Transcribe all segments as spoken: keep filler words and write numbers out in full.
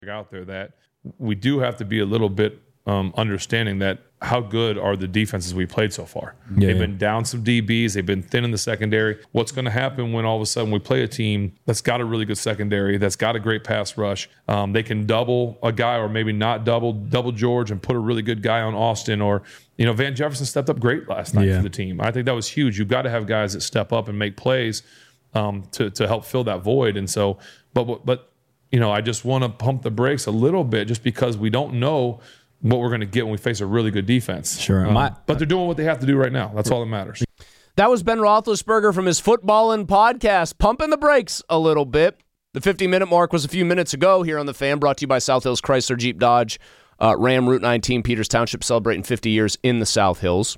out there that we do have to be a little bit um, understanding that how good are the defenses we played so far. Yeah, they've yeah. been down some D Bs. They've been thin in the secondary. What's going to happen when all of a sudden we play a team that's got a really good secondary, that's got a great pass rush? Um, they can double a guy or maybe not double, double George and put a really good guy on Austin. Or, you know, Van Jefferson stepped up great last night Yeah. for the team. I think that was huge. You've got to have guys that step up and make plays um, to, to help fill that void. And so, but, but, you know, I just want to pump the brakes a little bit just because we don't know what we're going to get when we face a really good defense. Sure. Um, My, but they're doing what they have to do right now. That's all that matters. That was Ben Roethlisberger from his Footballin' podcast, pumping the brakes a little bit. The fifty-minute mark was a few minutes ago here on The Fan, brought to you by South Hills Chrysler Jeep Dodge, uh, Ram Route nineteen, Peters Township, celebrating fifty years in the South Hills.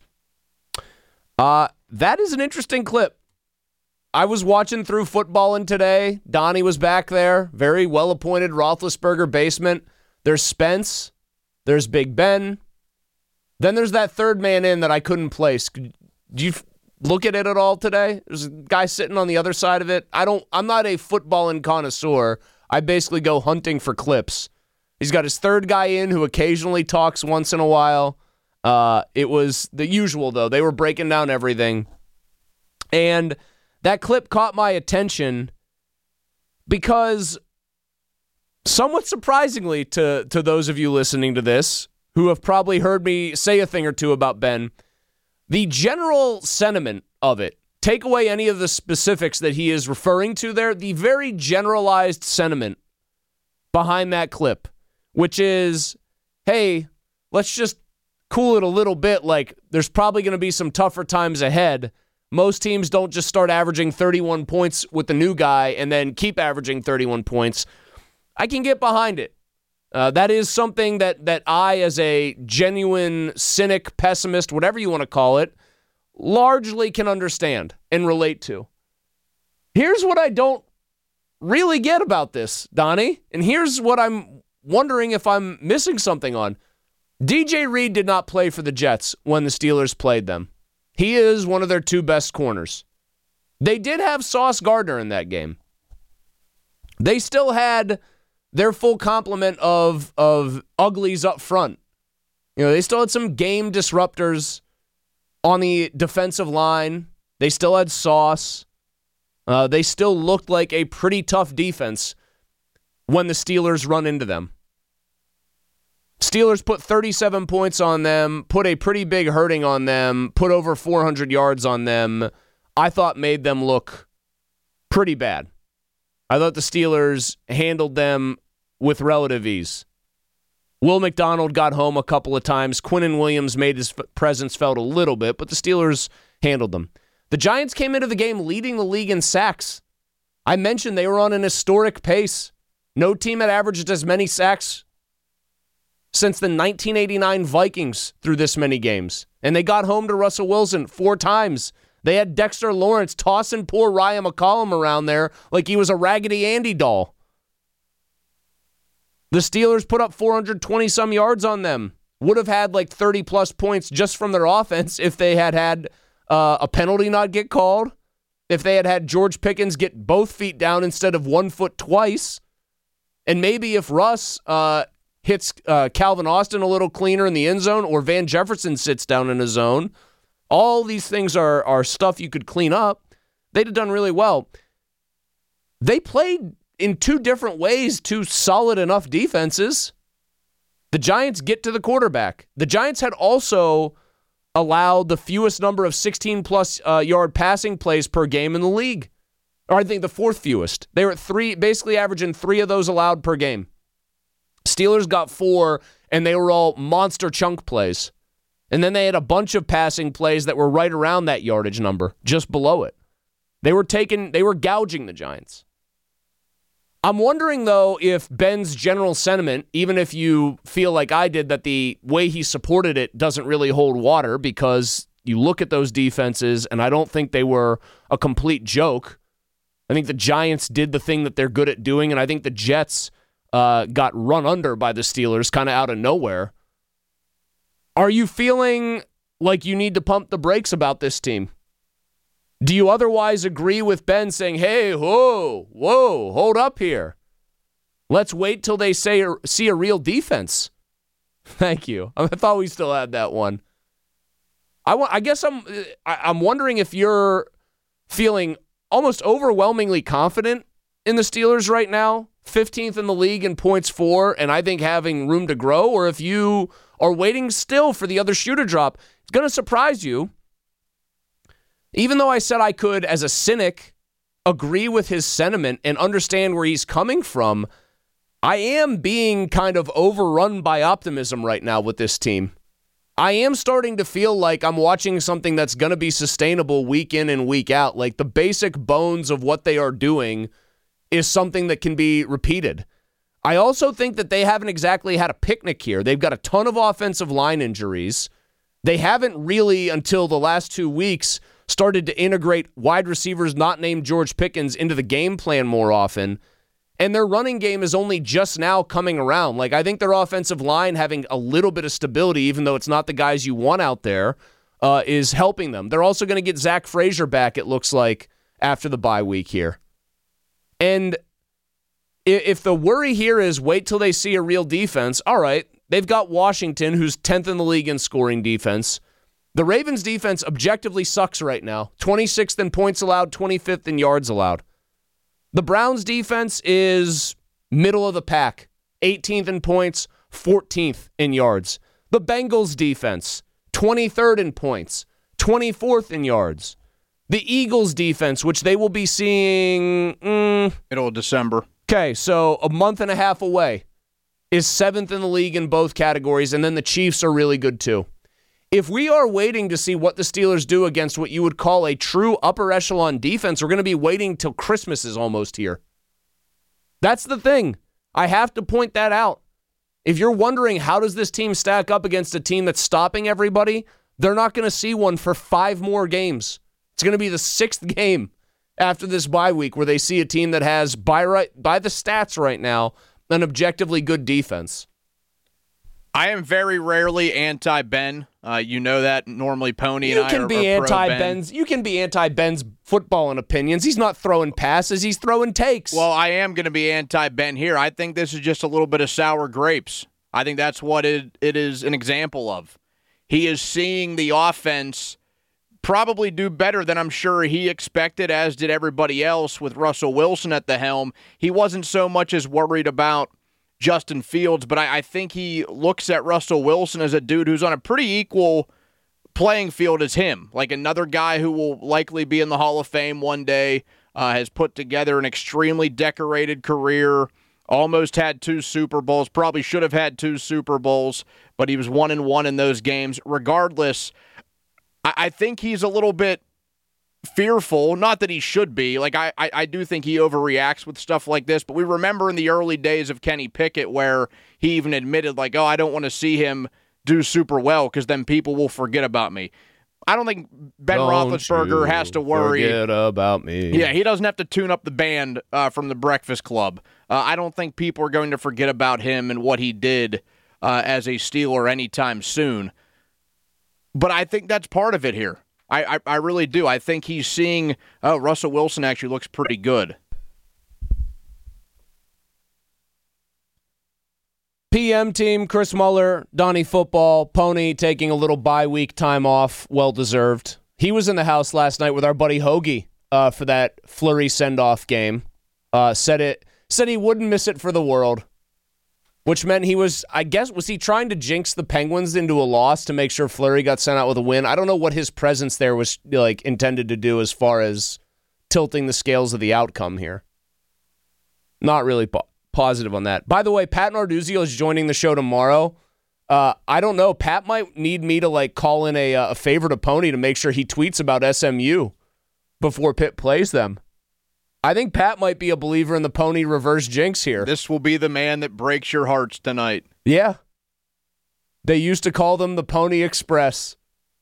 Uh, that is an interesting clip. I was watching through Footballin' today. Donnie was back there, very well-appointed Roethlisberger basement. There's Spence. There's Big Ben. Then there's that third man in that I couldn't place. Do you f- look at it at all today? There's a guy sitting on the other side of it. I don't. I'm not a footballing connoisseur. I basically go hunting for clips. He's got his third guy in who occasionally talks once in a while. Uh, it was the usual, though. They were breaking down everything. And that clip caught my attention because somewhat surprisingly to, to those of you listening to this who have probably heard me say a thing or two about Ben, the general sentiment of it, take away any of the specifics that he is referring to there, the very generalized sentiment behind that clip, which is, hey, let's just cool it a little bit. Like, there's probably going to be some tougher times ahead. Most teams don't just start averaging thirty-one points with the new guy and then keep averaging thirty-one points. I can get behind it. Uh, that is something that that I, as a genuine cynic, pessimist, whatever you want to call it, largely can understand and relate to. Here's what I don't really get about this, Donnie, and here's what I'm wondering if I'm missing something on. D J Reed did not play for the Jets when the Steelers played them. He is one of their two best corners. They did have Sauce Gardner in that game. They still had their full complement of of uglies up front. You know, they still had some game disruptors on the defensive line. They still had Sauce. Uh, they still looked like a pretty tough defense when the Steelers run into them. Steelers put thirty-seven points on them, put a pretty big hurting on them, put over four hundred yards on them. I thought made them look pretty bad. I thought the Steelers handled them with relative ease. Will McDonald got home a couple of times. Quinnen Williams made his f- presence felt a little bit, but the Steelers handled them. The Giants came into the game leading the league in sacks. I mentioned they were on an historic pace. No team had averaged as many sacks since the nineteen eighty-nine Vikings through this many games. And they got home to Russell Wilson four times. They had Dexter Lawrence tossing poor Ryan McCollum around there like he was a Raggedy Andy doll. The Steelers put up four hundred twenty-some yards on them. Would have had like thirty-plus points just from their offense if they had had uh, a penalty not get called, if they had had George Pickens get both feet down instead of one foot twice, and maybe if Russ uh, hits uh, Calvin Austin a little cleaner in the end zone or Van Jefferson sits down in his zone. All these things are, are stuff you could clean up. They'd have done really well. They played in two different ways, two solid enough defenses. The Giants get to the quarterback. The Giants had also allowed the fewest number of sixteen-plus uh, yard passing plays per game in the league. Or I think the fourth fewest. They were at three, basically averaging three of those allowed per game. Steelers got four, and they were all monster chunk plays. And then they had a bunch of passing plays that were right around that yardage number, just below it. They were taking, they were gouging the Giants. I'm wondering, though, if Ben's general sentiment, even if you feel like I did, that the way he supported it doesn't really hold water, because you look at those defenses, and I don't think they were a complete joke. I think the Giants did the thing that they're good at doing, and I think the Jets uh, got run under by the Steelers kind of out of nowhere. Are you feeling like you need to pump the brakes about this team? Do you otherwise agree with Ben saying, hey, whoa, whoa, hold up here? Let's wait till they say see a real defense. Thank you. I thought we still had that one. I, I guess I'm I'm wondering if you're feeling almost overwhelmingly confident in the Steelers right now, fifteenth in the league in points for, and I think having room to grow, or if you are waiting still for the other shoe to drop. It's going to surprise you. Even though I said I could, as a cynic, agree with his sentiment and understand where he's coming from, I am being kind of overrun by optimism right now with this team. I am starting to feel like I'm watching something that's going to be sustainable week in and week out. Like the basic bones of what they are doing is something that can be repeated. I also think that they haven't exactly had a picnic here. They've got a ton of offensive line injuries. They haven't really, until the last two weeks, started to integrate wide receivers not named George Pickens into the game plan more often. And their running game is only just now coming around. Like, I think their offensive line having a little bit of stability, even though it's not the guys you want out there, uh, is helping them. They're also going to get Zach Frazier back, it looks like, after the bye week here. And if the worry here is wait till they see a real defense, all right, they've got Washington, who's tenth in the league in scoring defense. The Ravens' defense objectively sucks right now. twenty-sixth in points allowed, twenty-fifth in yards allowed. The Browns' defense is middle of the pack, eighteenth in points, fourteenth in yards. The Bengals' defense, twenty-third in points, twenty-fourth in yards. The Eagles' defense, which they will be seeing mm, middle of December. Okay, so a month and a half away, is seventh in the league in both categories, and then the Chiefs are really good too. If we are waiting to see what the Steelers do against what you would call a true upper echelon defense, we're going to be waiting till Christmas is almost here. That's the thing. I have to point that out. If you're wondering how does this team stack up against a team that's stopping everybody, they're not going to see one for five more games. It's going to be the sixth game after this bye week where they see a team that has, by right, by the stats right now, an objectively good defense. I am very rarely anti-Ben. Uh, you know that. Normally, Pony and you I can are, be are anti-Ben's. You can be anti-Ben's footballing opinions. He's not throwing passes. He's throwing takes. Well, I am going to be anti-Ben here. I think this is just a little bit of sour grapes. I think that's what it, it is an example of. He is seeing the offense probably do better than I'm sure he expected, as did everybody else with Russell Wilson at the helm. He wasn't so much as worried about Justin Fields, but I, I think he looks at Russell Wilson as a dude who's on a pretty equal playing field as him, like another guy who will likely be in the Hall of Fame one day, uh, has put together an extremely decorated career, almost had two Super Bowls, probably should have had two Super Bowls, but he was one and one in those games. Regardless, I, I think he's a little bit fearful, not that he should be. Like I, I, I do think he overreacts with stuff like this, but we remember in the early days of Kenny Pickett where he even admitted, like, oh, I don't want to see him do super well because then people will forget about me. I don't think Ben don't Roethlisberger has to worry. Forget about me. Yeah, he doesn't have to tune up the band uh, from the Breakfast Club. Uh, I don't think people are going to forget about him and what he did uh, as a Steeler anytime soon. But I think that's part of it here. I, I, I really do. I think he's seeing, oh, Russell Wilson actually looks pretty good. P M team, Chris Muller, Donnie Football, Pony taking a little bye week time off, well-deserved. He was in the house last night with our buddy Hoagie uh, for that Fleury send-off game. Uh, said it. Said he wouldn't miss it for the world, which meant he was, I guess, was he trying to jinx the Penguins into a loss to make sure Fleury got sent out with a win? I don't know what his presence there was like intended to do as far as tilting the scales of the outcome here. Not really po- positive on that. By the way, Pat Narduzio is joining the show tomorrow. Uh, I don't know. Pat might need me to like call in a, a favor to Pony to make sure he tweets about S M U before Pitt plays them. I think Pat might be a believer in the Pony reverse jinx here. This will be the man that breaks your hearts tonight. Yeah. They used to call them the Pony Express.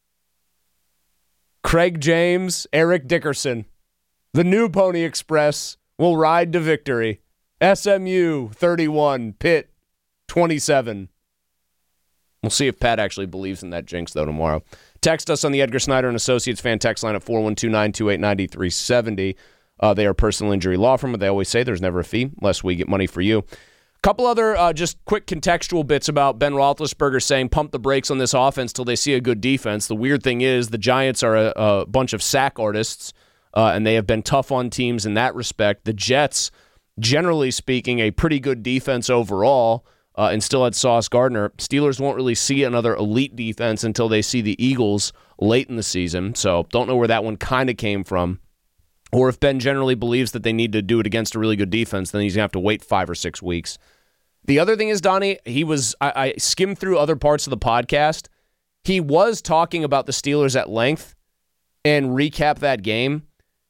Craig James, Eric Dickerson. The new Pony Express will ride to victory. S M U thirty-one, Pitt twenty-seven. We'll see if Pat actually believes in that jinx, though, tomorrow. Text us on the Edgar Snyder and Associates fan text line at four one two, nine two eight, nine three seven zero. Uh, they are personal injury law firm, but they always say there's never a fee unless we get money for you. Couple other uh, just quick contextual bits about Ben Roethlisberger saying pump the brakes on this offense till they see a good defense. The weird thing is the Giants are a, a bunch of sack artists, uh, and they have been tough on teams in that respect. The Jets, generally speaking, a pretty good defense overall, uh, and still had Sauce Gardner. Steelers won't really see another elite defense until they see the Eagles late in the season, so don't know where that one kind of came from. Or if Ben generally believes that they need to do it against a really good defense, then he's going to have to wait five or six weeks. The other thing is, Donnie, he was, I, I skimmed through other parts of the podcast. He was talking about the Steelers at length and recap that game,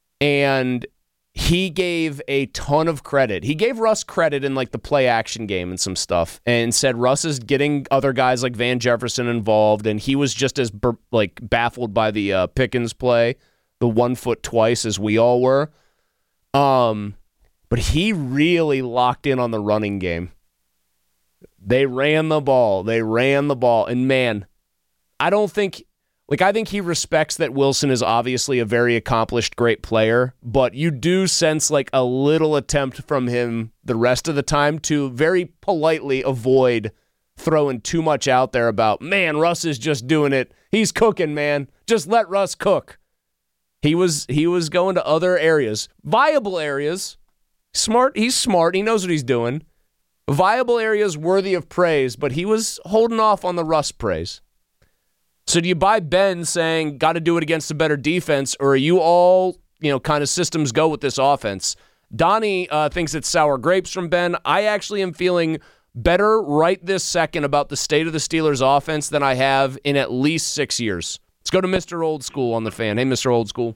and he gave a ton of credit. He gave Russ credit in like the play action game and some stuff, and said Russ is getting other guys like Van Jefferson involved, and he was just as like baffled by the uh, Pickens play, the one foot twice, as we all were. Um, but he really locked in on the running game. They ran the ball. They ran the ball. And man, I don't think, like, I think he respects that Wilson is obviously a very accomplished, great player, but you do sense like a little attempt from him the rest of the time to very politely avoid throwing too much out there about, man, Russ is just doing it. He's cooking, man. Just let Russ cook. He was he was going to other areas, viable areas. Smart. He's smart. He knows what he's doing. Viable areas worthy of praise, but he was holding off on the Russ praise. So do you buy Ben saying, got to do it against a better defense, or are you all, you know, kind of systems go with this offense? Donnie uh, thinks it's sour grapes from Ben. I actually am feeling better right this second about the state of the Steelers offense than I have in at least six years. Let's go to Mister Old School on the fan. Hey, Mister Old School.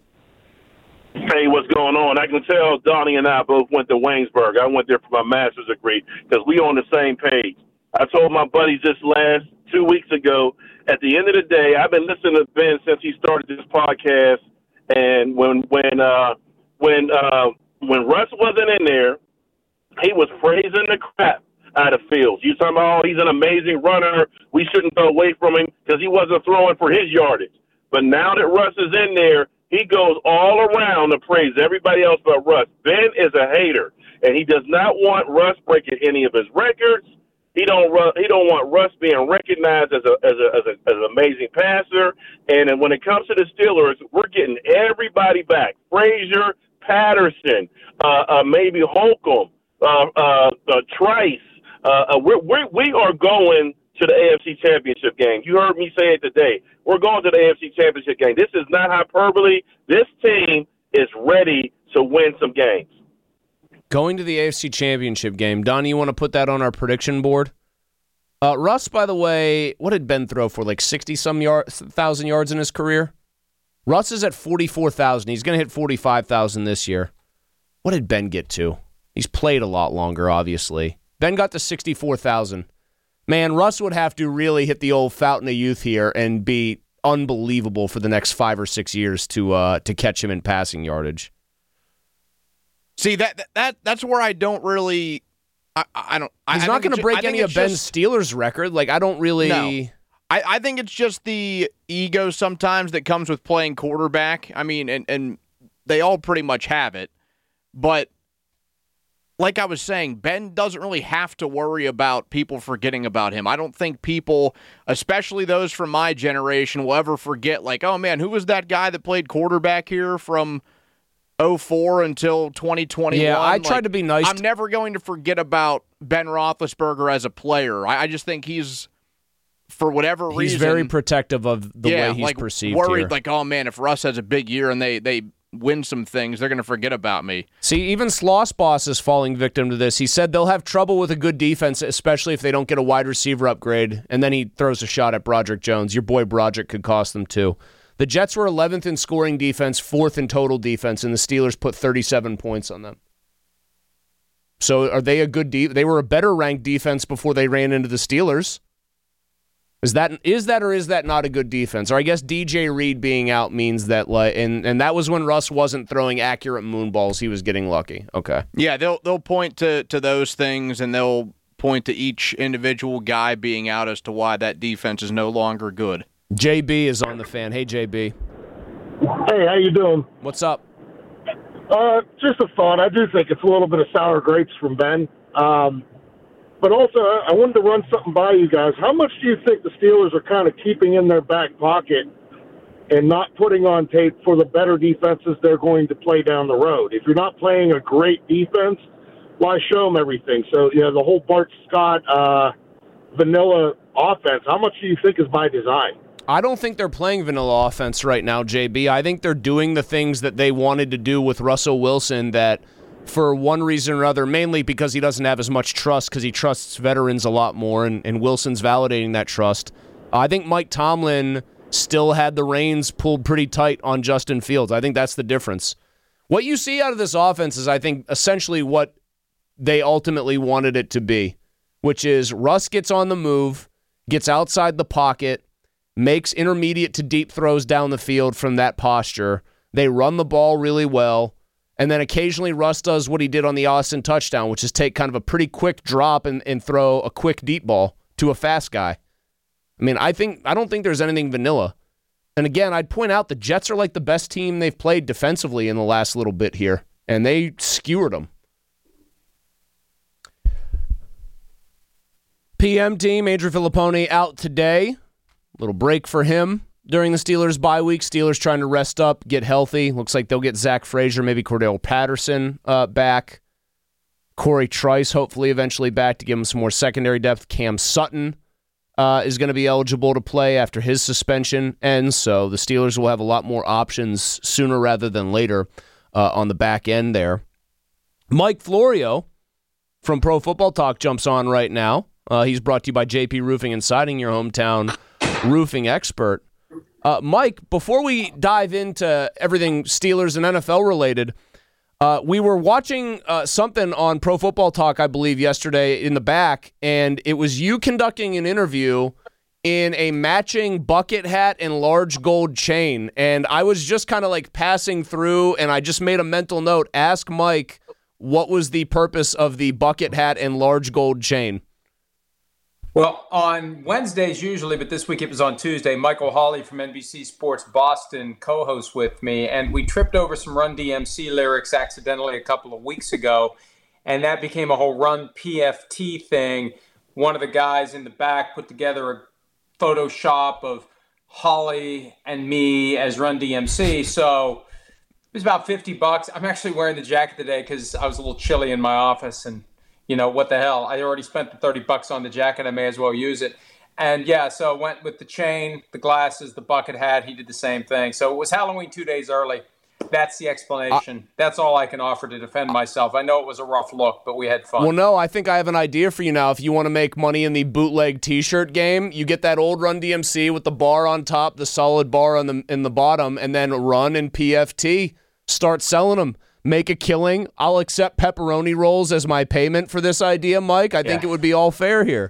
Hey, what's going on? I can tell Donnie and I both went to Waynesburg. I went there for my master's degree because we on the same page. I told my buddies this last two weeks ago, at the end of the day, I've been listening to Ben since he started this podcast, and when when uh, when uh, when Russ wasn't in there, he was praising the crap out of Fields. You talking about, oh, he's an amazing runner. We shouldn't throw away from him because he wasn't throwing for his yardage. But now that Russ is in there, he goes all around to praise everybody else but Russ. Ben is a hater, and he does not want Russ breaking any of his records. He don't he don't want Russ being recognized as a as a as, a, as an amazing passer. And then when it comes to the Steelers, we're getting everybody back: Frazier, Patterson, uh, uh, maybe Holcomb, uh, uh, uh, Trice. Uh, uh, we're, we're, we are going to the A F C Championship game. You heard me say it today. We're going to the A F C Championship game. This is not hyperbole. This team is ready to win some games. Going to the A F C Championship game. Donnie, you want to put that on our prediction board? Uh, Russ, by the way, what did Ben throw for, like sixty-some yard, thousand yards in his career? Russ is at forty-four thousand. He's going to hit forty-five thousand this year. What did Ben get to? He's played a lot longer, obviously. Ben got to sixty-four thousand. Man, Russ would have to really hit the old fountain of youth here and be unbelievable for the next five or six years to uh, to catch him in passing yardage. See, that that that's where I don't really. I, I don't. He's I not going to break any of Ben's just, Steelers record. Like, I don't really. No. I, I think it's just the ego sometimes that comes with playing quarterback. I mean, and and they all pretty much have it, but. Like I was saying, Ben doesn't really have to worry about people forgetting about him. I don't think people, especially those from my generation, will ever forget, like, oh, man, who was that guy that played quarterback here from oh four until twenty twenty-one? Yeah, I tried like, to be nice. I'm never going to forget about Ben Roethlisberger as a player. I, I just think he's, for whatever he's reason. He's very protective of the yeah, way he's like, perceived worried, here. like, oh, man, if Russ has a big year and they, they win some things, they're going to forget about me. See, even Sloss Boss is falling victim to this. He said they'll have trouble with a good defense, especially if they don't get a wide receiver upgrade, and then he throws a shot at Broderick Jones. Your boy Broderick could cost them too. The Jets were eleventh in scoring defense, fourth in total defense, and the Steelers put thirty-seven points on them. So are they a good de- They were a better ranked defense before they ran into the Steelers. Is that is that or is that not a good defense? Or I guess D J Reed being out means that, like, and and that was when Russ wasn't throwing accurate moon balls. He was getting lucky. Okay. Yeah, they'll they'll point to, to those things, and they'll point to each individual guy being out as to why that defense is no longer good. J B is on the fan. Hey, J B. Hey, how you doing? What's up? Uh, just a thought. I do think it's a little bit of sour grapes from Ben. Um, but also I wanted to run something by you guys. How much do you think the Steelers are kind of keeping in their back pocket and not putting on tape for the better defenses they're going to play down the road? If you're not playing a great defense, why show them everything? So, you know, the whole Bart Scott uh, vanilla offense, how much do you think is by design? I don't think they're playing vanilla offense right now, J B. I think they're doing the things that they wanted to do with Russell Wilson that for one reason or other, mainly because he doesn't have as much trust because he trusts veterans a lot more, and, and Wilson's validating that trust. I think Mike Tomlin still had the reins pulled pretty tight on Justin Fields. I think that's the difference. What you see out of this offense is, I think, essentially what they ultimately wanted it to be, which is Russ gets on the move, gets outside the pocket, makes intermediate to deep throws down the field from that posture. They run the ball really well. And then occasionally Russ does what he did on the Austin touchdown, which is take kind of a pretty quick drop and, and throw a quick deep ball to a fast guy. I mean, I think I don't think there's anything vanilla. And again, I'd point out the Jets are like the best team they've played defensively in the last little bit here, and they skewered them. P M team, Adrian Filippone out today. Little break for him during the Steelers bye week. Steelers trying to rest up, get healthy. Looks like they'll get Zach Frazier, maybe Cordell Patterson uh, back. Corey Trice hopefully eventually back to give him some more secondary depth. Cam Sutton uh, is going to be eligible to play after his suspension ends, so the Steelers will have a lot more options sooner rather than later uh, on the back end there. Mike Florio from Pro Football Talk jumps on right now. Uh, he's brought to you by J P Roofing and Siding, your hometown roofing expert. Uh, Mike, before we dive into everything Steelers and N F L related, uh, we were watching uh, something on Pro Football Talk, I believe, yesterday in the back, and it was you conducting an interview in a matching bucket hat and large gold chain. And I was just kind of like passing through, and I just made a mental note. Ask Mike what was the purpose of the bucket hat and large gold chain. Well, on Wednesdays usually, but this week it was on Tuesday, Michael Hawley from N B C Sports Boston co-hosts with me, and we tripped over some Run D M C lyrics accidentally a couple of weeks ago, and that became a whole Run P F T thing. One of the guys in the back put together a Photoshop of Hawley and me as Run D M C, so it was about fifty bucks. I'm actually wearing the jacket today because I was a little chilly in my office, and you know, what the hell? I already spent the thirty bucks on the jacket. I may as well use it. And yeah, so I went with the chain, the glasses, the bucket hat. He did the same thing. So it was Halloween two days early. That's the explanation. Uh, That's all I can offer to defend myself. I know it was a rough look, but we had fun. Well, no, I think I have an idea for you now. If you want to make money in the bootleg T-shirt game, you get that old Run D M C with the bar on top, the solid bar on the in the bottom, and then Run and P F T. Start selling them. Make a killing. I'll accept pepperoni rolls as my payment for this idea, Mike. I think yeah. It would be all fair here.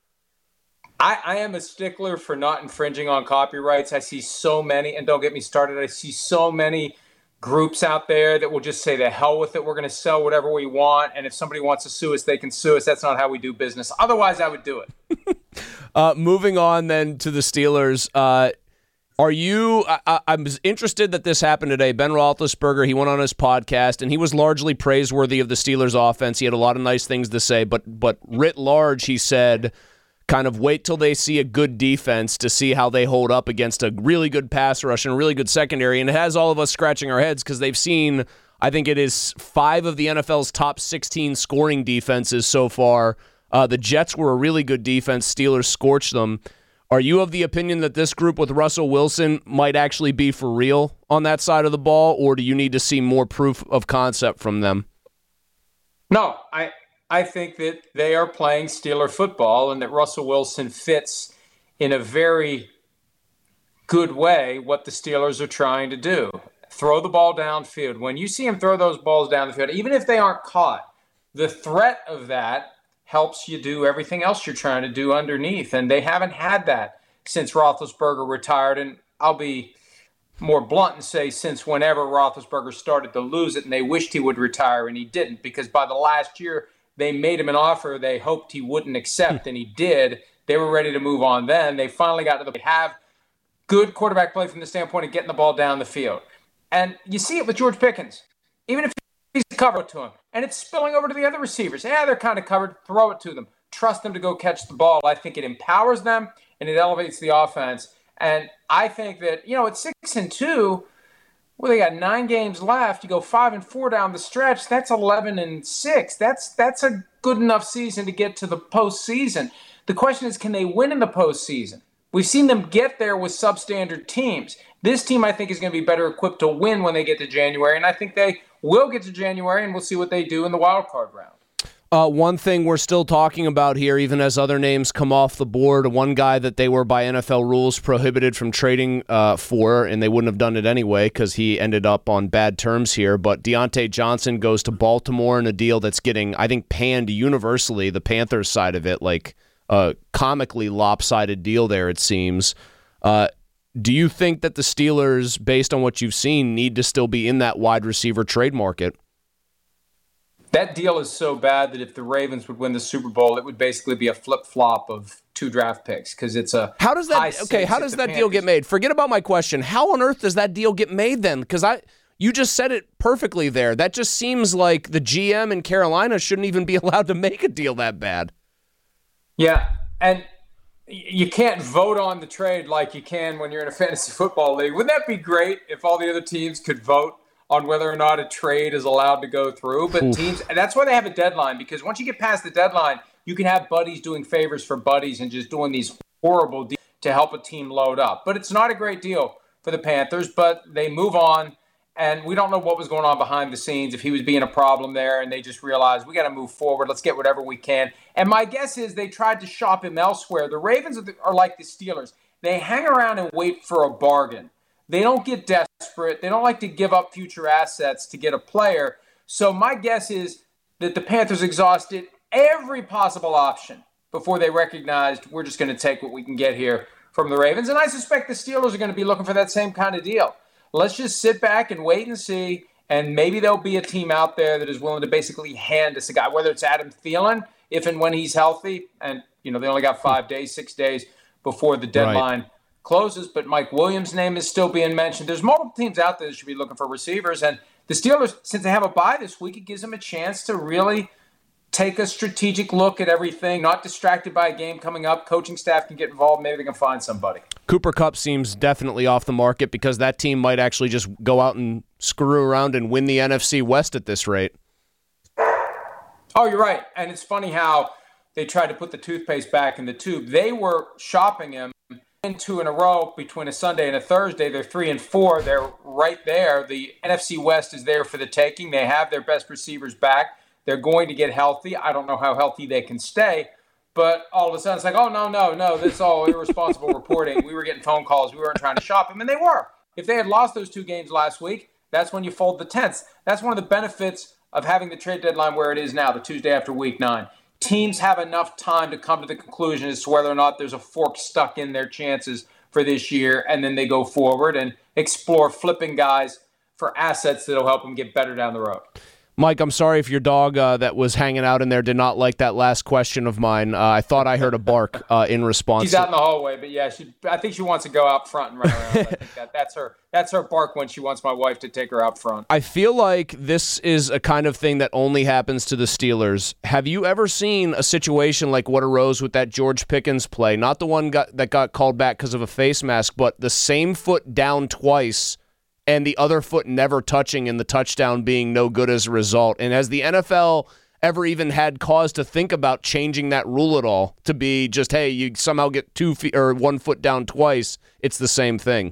I, I am a stickler for not infringing on copyrights. I see so many, and don't get me started, I see so many groups out there that will just say, the hell with it, we're going to sell whatever we want, and if somebody wants to sue us, they can sue us. That's not how we do business. Otherwise, I would do it. uh, moving on then to the Steelers. Uh, Are you I, – I'm interested that this happened today. Ben Roethlisberger, he went on his podcast, and he was largely praiseworthy of the Steelers' offense. He had a lot of nice things to say, but but writ large, he said, kind of wait till they see a good defense to see how they hold up against a really good pass rush and a really good secondary. And it has all of us scratching our heads because they've seen – I think it is five of the N F L's top sixteen scoring defenses so far. Uh, the Jets were a really good defense. Steelers scorched them. Are you of the opinion that this group with Russell Wilson might actually be for real on that side of the ball, or do you need to see more proof of concept from them? No, I I think that they are playing Steeler football and that Russell Wilson fits in a very good way what the Steelers are trying to do. Throw the ball downfield. When you see him throw those balls down the field, even if they aren't caught, the threat of that helps you do everything else you're trying to do underneath. And they haven't had that since Roethlisberger retired. And I'll be more blunt and say since whenever Roethlisberger started to lose it and they wished he would retire and he didn't, because by the last year they made him an offer they hoped he wouldn't accept and he did. They were ready to move on then. They finally got to the, they have good quarterback play from the standpoint of getting the ball down the field. And you see it with George Pickens. Even if he's covered to him, and it's spilling over to the other receivers. Yeah, they're kind of covered. Throw it to them. trust them to go catch the ball. I think it empowers them and it elevates the offense. And I think that, you know, at six and two, well, they got nine games left. You go five and four down the stretch. That's eleven and six. That's that's a good enough season to get to the postseason. The question is, can they win in the postseason? We've seen them get there with substandard teams. This team, I think, is going to be better equipped to win when they get to January, and I think they will get to January, and we'll see what they do in the wild card round. Uh, one thing we're still talking about here, even as other names come off the board, one guy that they were by N F L rules prohibited from trading uh, for, and they wouldn't have done it anyway because he ended up on bad terms here, but Deontay Johnson goes to Baltimore in a deal that's getting, I think, panned universally, the Panthers side of it, like a comically lopsided deal there, it seems. Uh, do you think that the Steelers, based on what you've seen, need to still be in that wide receiver trade market? That deal is so bad that if the Ravens would win the Super Bowl, it would basically be a flip-flop of two draft picks because it's a how does that okay? How does that Panthers. deal get made? Forget about my question. How on earth does that deal get made then? Because I, you just said it perfectly there. That just seems like the G M in Carolina shouldn't even be allowed to make a deal that bad. Yeah, and you can't vote on the trade like you can when you're in a fantasy football league. Wouldn't that be great if all the other teams could vote on whether or not a trade is allowed to go through? But Oof. teams, and that's why they have a deadline, because once you get past the deadline, you can have buddies doing favors for buddies and just doing these horrible deals to help a team load up. But it's not a great deal for the Panthers, but they move on, and we don't know what was going on behind the scenes, if he was being a problem there, and they just realized, we got to move forward, let's get whatever we can. And my guess is they tried to shop him elsewhere. The Ravens are, the, are like the Steelers. They hang around and wait for a bargain. They don't get desperate. They don't like to give up future assets to get a player. So my guess is that the Panthers exhausted every possible option before they recognized we're just going to take what we can get here from the Ravens. And I suspect the Steelers are going to be looking for that same kind of deal. Let's just sit back and wait and see, and maybe there'll be a team out there that is willing to basically hand us a guy, whether it's Adam Thielen, if and when he's healthy, and you know they only got five days, six days before the deadline. Right. closes, but Mike Williams' name is still being mentioned. There's multiple teams out there that should be looking for receivers, and the Steelers, since they have a bye this week, it gives them a chance to really take a strategic look at everything, not distracted by a game coming up. Coaching staff can get involved. Maybe they can find somebody. Cooper Kupp seems definitely off the market because that team might actually just go out and screw around and win the N F C West at this rate. Oh, you're right. And it's funny how they tried to put the toothpaste back in the tube. They were shopping him two in a row between a Sunday and a Thursday. They're three and four. They're right there. The N F C West is there for the taking. They have their best receivers back. They're going to get healthy. I don't know how healthy they can stay, but all of a sudden it's like, oh, no, no, no, this is all irresponsible reporting. We were getting phone calls. We weren't trying to shop him, and they were. If they had lost those two games last week, that's when you fold the tents. That's one of the benefits of having the trade deadline where it is now, the Tuesday after week nine. Teams have enough time to come to the conclusion as to whether or not there's a fork stuck in their chances for this year, and then they go forward and explore flipping guys for assets that'll help them get better down the road. Mike, I'm sorry if your dog uh, that was hanging out in there did not like that last question of mine. Uh, I thought I heard a bark uh, in response. She's out in the hallway, but yeah, she, I think she wants to go out front and run around. I think that, that's her. That's her bark when she wants my wife to take her out front. I feel like this is a kind of thing that only happens to the Steelers. Have you ever seen a situation like what arose with that George Pickens play? Not the one got, that got called back because of a face mask, but the same foot down twice and the other foot never touching and the touchdown being no good as a result. And has the N F L ever even had cause to think about changing that rule at all to be just, hey, you somehow get two feet or one foot down twice, it's the same thing?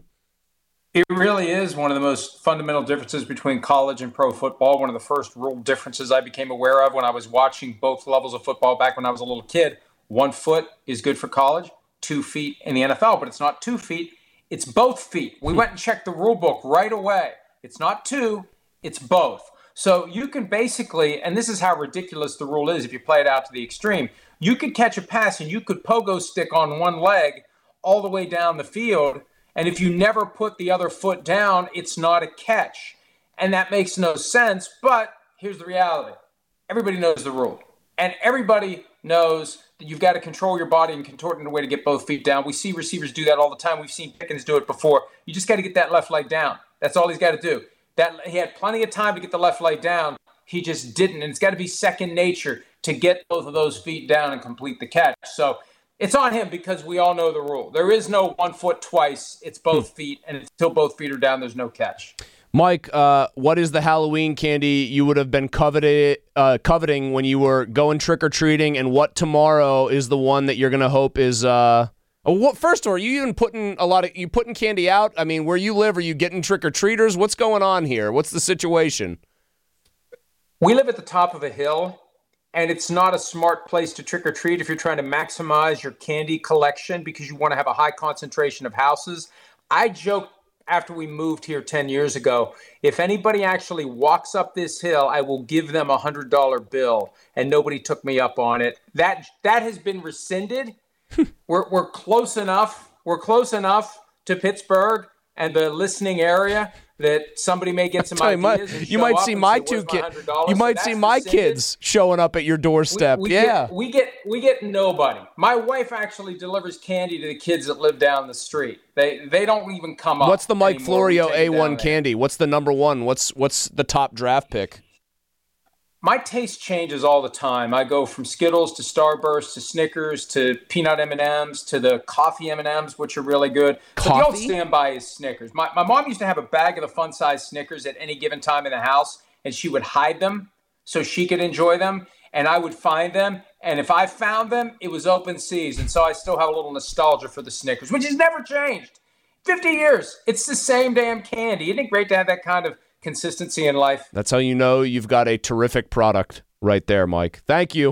It really is one of the most fundamental differences between college and pro football. One of the first rule differences I became aware of when I was watching both levels of football back when I was a little kid. One foot is good for college, two feet in the N F L, but it's not two feet. It's both feet. We went and checked the rule book right away. It's not two, it's both. So you can basically, and this is how ridiculous the rule is if you play it out to the extreme, you could catch a pass and you could pogo stick on one leg all the way down the field, and if you never put the other foot down, it's not a catch. And that makes no sense, but here's the reality. Everybody knows the rule. And everybody knows that you've got to control your body and contort in a way to get both feet down. We see receivers do that all the time. We've seen Pickens do it before. You just got to get that left leg down. That's all he's got to do. That he had plenty of time to get the left leg down. He just didn't. And it's got to be second nature to get both of those feet down and complete the catch. So it's on him because we all know the rule. There is no one foot twice. It's both feet, and until both feet are down, there's no catch. Mike, uh, what is the Halloween candy you would have been coveted, uh, coveting when you were going trick-or-treating, and what tomorrow is the one that you're going to hope is uh, – what, first, are you even putting a lot of – you putting candy out? I mean, where you live, are you getting trick-or-treaters? What's going on here? What's the situation? We live at the top of a hill, and it's not a smart place to trick-or-treat if you're trying to maximize your candy collection because you want to have a high concentration of houses. I joked after we moved here ten years ago, if anybody actually walks up this hill, I will give them a one hundred dollar bill, and nobody took me up on it. That that has been rescinded. we're we're close enough. We're close enough to Pittsburgh and the listening area that somebody may get some you, ideas. My, you might see my two kids. You might see my kids showing up at your doorstep. We, we yeah, get, we get we get nobody. My wife actually delivers candy to the kids that live down the street. They they don't even come up. What's the Mike anymore. Florio A one candy? What's the number one? What's what's the top draft pick? My taste changes all the time. I go from Skittles to Starburst to Snickers to peanut M and M's to the coffee M and M's, which are really good. Coffee? But the old standby is Snickers. My, my mom used to have a bag of the fun-size Snickers at any given time in the house, and she would hide them so she could enjoy them, and I would find them. And if I found them, it was open season. So I still have a little nostalgia for the Snickers, which has never changed. fifty years. It's the same damn candy. Isn't it great to have that kind of consistency in life? That's how you know you've got a terrific product right there, Mike. Thank you.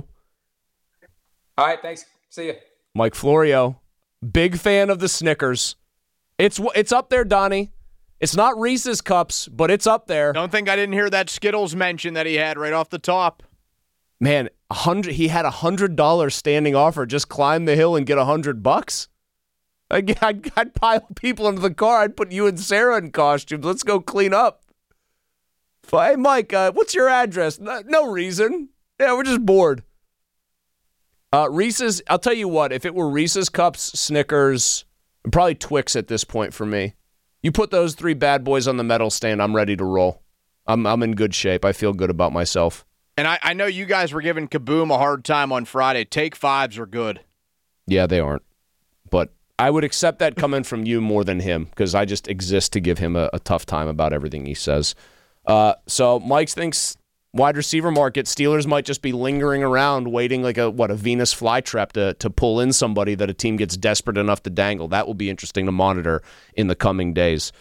All right, thanks. See you. Mike Florio, big fan of the Snickers. It's it's up there, Donnie. It's not Reese's Cups, but it's up there. Don't think I didn't hear that Skittles mention that he had right off the top. Man, a hundred. He had a hundred dollars standing offer. Just climb the hill and get a hundred bucks. I'd, I'd, I'd pile people into the car. I'd put you and Sarah in costumes. Let's go clean up. Hey, Mike, uh, what's your address? No, no reason. Yeah, we're just bored. Uh, Reese's, I'll tell you what, if it were Reese's Cups, Snickers, and probably Twix at this point for me, you put those three bad boys on the medal stand, I'm ready to roll. I'm I'm in good shape. I feel good about myself. And I, I know you guys were giving Kaboom a hard time on Friday. Take fives are good. Yeah, they aren't. But I would accept that coming from you more than him because I just exist to give him a, a tough time about everything he says. Uh, so Mike thinks wide receiver market, Steelers might just be lingering around waiting like a what a Venus flytrap to to pull in somebody that a team gets desperate enough to dangle. That will be interesting to monitor in the coming days.